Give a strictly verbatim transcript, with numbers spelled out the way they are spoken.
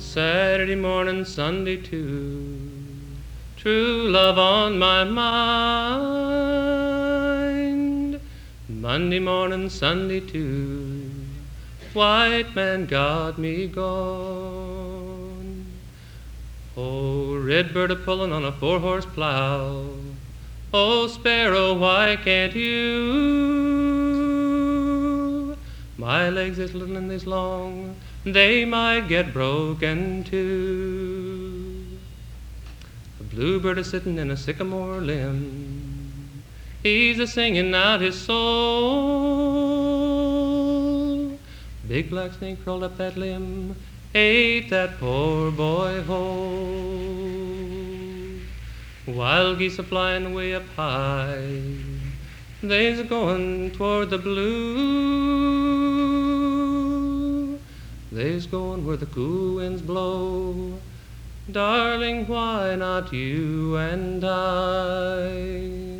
Saturday morning, Sunday too, true love on my mind. Monday morning, Sunday too, white man got me gone. Oh, redbird a-pullin' on a four-horse plow. Oh, sparrow, why can't you? My legs is little and is long, they might get broken too. A bluebird is sittin' in a sycamore limb, he's a-singin' out his soul. Big black snake crawled up that limb, ate that poor boy whole. Wild geese a-flyin' way up high, they's a-goin' toward the blue. They's goin' where the cool winds blow. Darling, why not you and I?